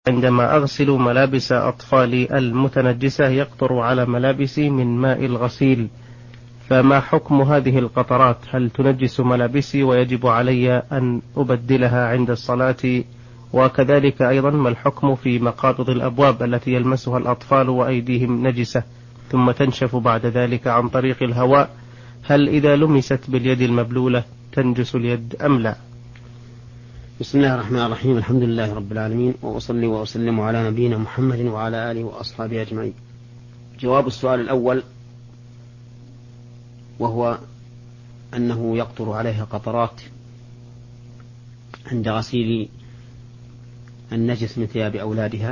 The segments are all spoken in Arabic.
عندما أغسل ملابس أطفالي المتنجسة يقطر على ملابسي من ماء الغسيل، فما حكم هذه القطرات؟ هل تنجس ملابسي ويجب علي أن أبدلها عند الصلاة؟ وكذلك أيضا ما الحكم في مقابض الأبواب التي يلمسها الأطفال وأيديهم نجسة ثم تنشف بعد ذلك عن طريق الهواء؟ هل إذا لمست باليد المبلولة تنجس اليد أم لا؟ بسم الله الرحمن الرحيم. الحمد لله رب العالمين، وأصلي وأسلم على نبينا محمد وعلى آله وأصحابه أجمعين. جواب السؤال الأول، وهو أنه يقطر عليها قطرات عند غسيل النجس من ثياب أولادها،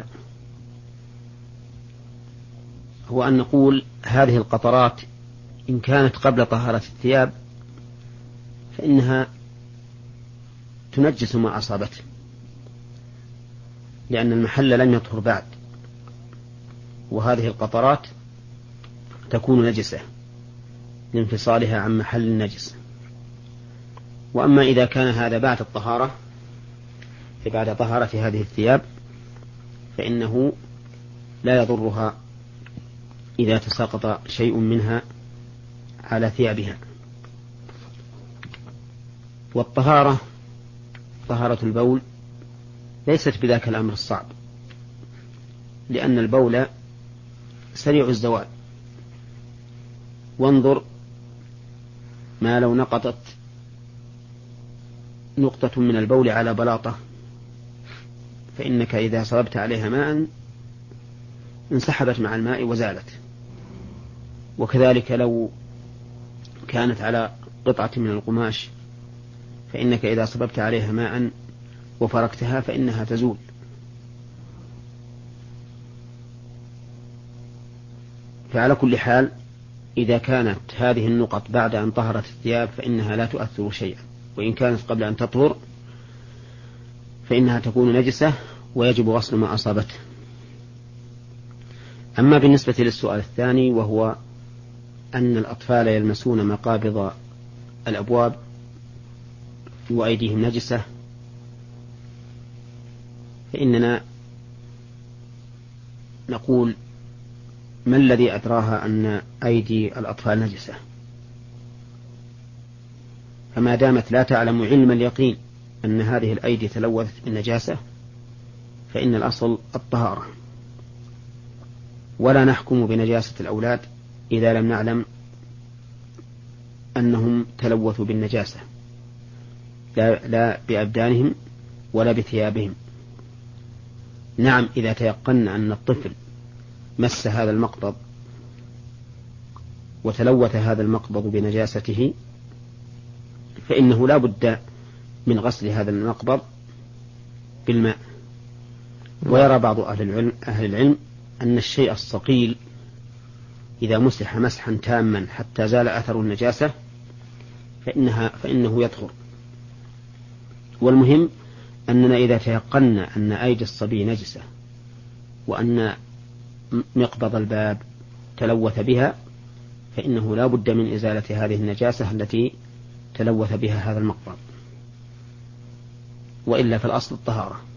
هو أن نقول هذه القطرات إن كانت قبل طهارة الثياب فإنها تنجس ما أصابته، لأن المحل لم يطهر بعد، وهذه القطرات تكون نجسة لانفصالها عن محل النجس. وأما إذا كان هذا بعد الطهارة، بعد طهارة هذه الثياب، فإنه لا يضرها إذا تساقط شيء منها على ثيابها. والطهارة، طهارة البول، ليست بذاك الأمر الصعب، لأن البول سريع الزوال. وانظر ما لو نقطت نقطة من البول على بلاطة، فإنك إذا صببت عليها ماء انسحبت مع الماء وزالت. وكذلك لو كانت على قطعة من القماش، فإنك إذا صببت عليها ماء وفركتها فإنها تزول. فعلى كل حال إذا كانت هذه النقط بعد أن طهرت الثياب فإنها لا تؤثر شيئا، وإن كانت قبل أن تطهر فإنها تكون نجسة ويجب غسل ما أصابته. أما بالنسبة للسؤال الثاني، وهو أن الأطفال يلمسون مقابض الأبواب وأيديهم نجسة، فإننا نقول ما الذي أدراها أن أيدي الأطفال نجسة؟ فما دامت لا تعلم علم اليقين أن هذه الأيدي تلوثت بالنجاسة فإن الأصل الطهارة، ولا نحكم بنجاسة الأولاد إذا لم نعلم أنهم تلوثوا بالنجاسة، لا بأبدانهم ولا بثيابهم. نعم، إذا تيقن أن الطفل مس هذا المقبض وتلوث هذا المقبض بنجاسته فإنه لا بد من غسل هذا المقبض بالماء. ويرى بعض أهل العلم أن الشيء الصقيل إذا مسح مسحا تاما حتى زال أثر النجاسة فإنه يطهر. والمهم أننا إذا تيقنا أن أيدي الصبي نجسة وأن مقبض الباب تلوث بها فإنه لا بد من إزالة هذه النجاسة التي تلوث بها هذا المقبض، وإلا فالأصل الطهارة.